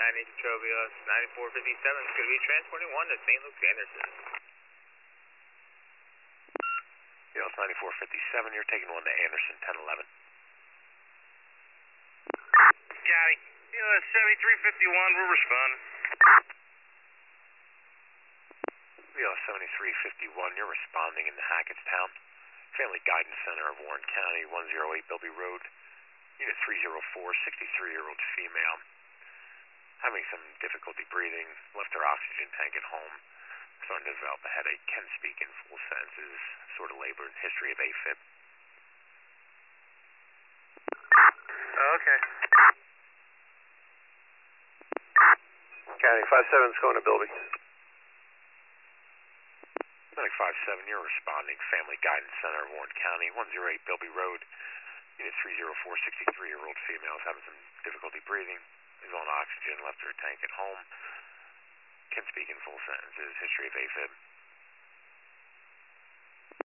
Trovios 9457, could be transporting 1 to St. Luke's Anderson. Trovios 9457, you're taking 1 to Anderson, 1011. Copy. 7351, we're responding. Trovios 7351, you're responding in the Hackettstown Family Guidance Center of Warren County, 108 Bilby Road, Unit 304, 63-year-old female, having some difficulty breathing, left her oxygen tank at home, starting to develop a headache, can speak in full sentences, sort of labor and history of AFib. Okay. County 57's going to Bilby. County 57, you're responding. Family Guidance Center of Warren County, 108 Bilby Road, Unit 304, 63-year-old female is having some difficulty breathing, is on oxygen, left her tank at home, can speak in full sentences, history of AFib.